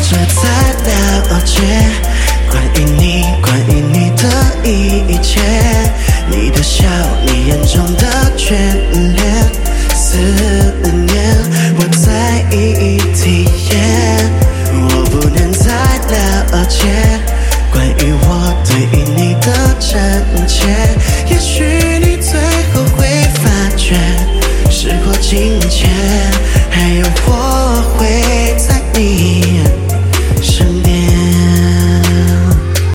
着才了解关于你，关于你的一切，你的笑，你眼中的眷恋，思念我在一体验，我不能再了解关于我对于你的真切，也许你最后会发觉时过境迁。